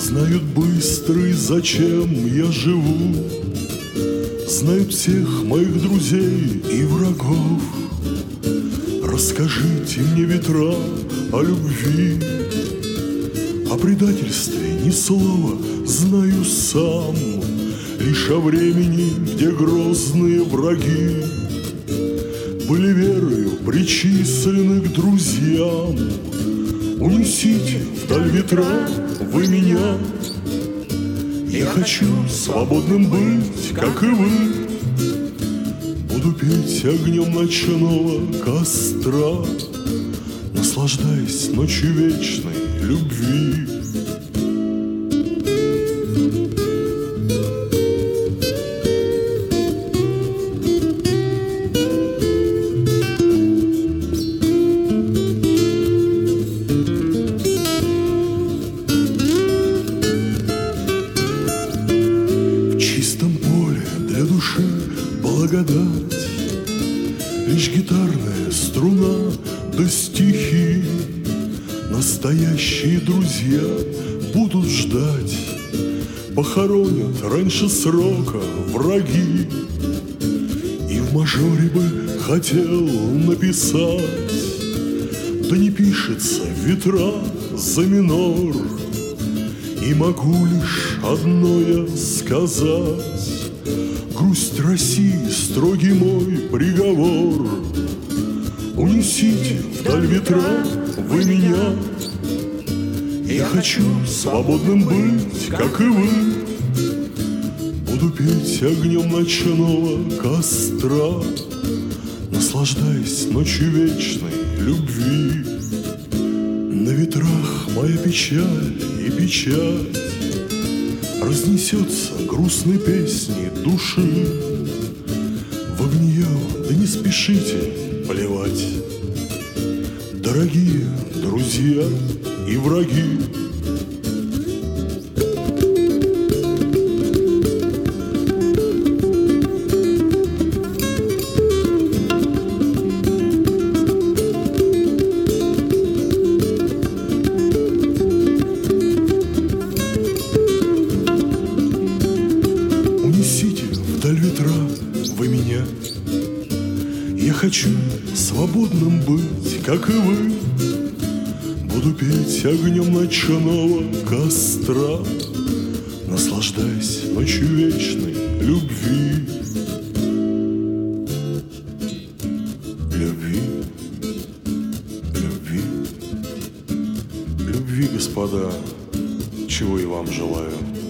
Знают быстрый, зачем я живу, знают всех моих друзей и врагов. Расскажите мне, ветра, о любви, о предательстве ни слова знаю сам, лишь о времени, где грозные враги были верою причислены к друзьям. Унесите вдаль ветра вы меня, я хочу свободным быть, как и вы. Буду петь огнем ночного костра, наслаждаясь ночью вечной любви. В чистом поле для души благодать, лишь гитарная струна да стихи. Настоящие друзья будут ждать, похоронят раньше срока враги. И в мажоре бы хотел написать, да не пишется ветра за минор. И могу лишь одно я сказать: грусть России строгий мой приговор. Унесите вдаль ветра вы меня, я хочу свободным быть, как и вы. Буду петь огнем ночного костра, наслаждаясь ночью вечной любви. На ветрах моя печаль и печать разнесется грустной песней души. В нее, да не спешите плевать, дорогие друзья и враги. Унесите вдаль ветра вы меня, я хочу свободным быть, как и вы. Буду петь огнем ночного костра, наслаждаясь ночью вечной любви. Любви, любви, любви, господа, чего и вам желаю.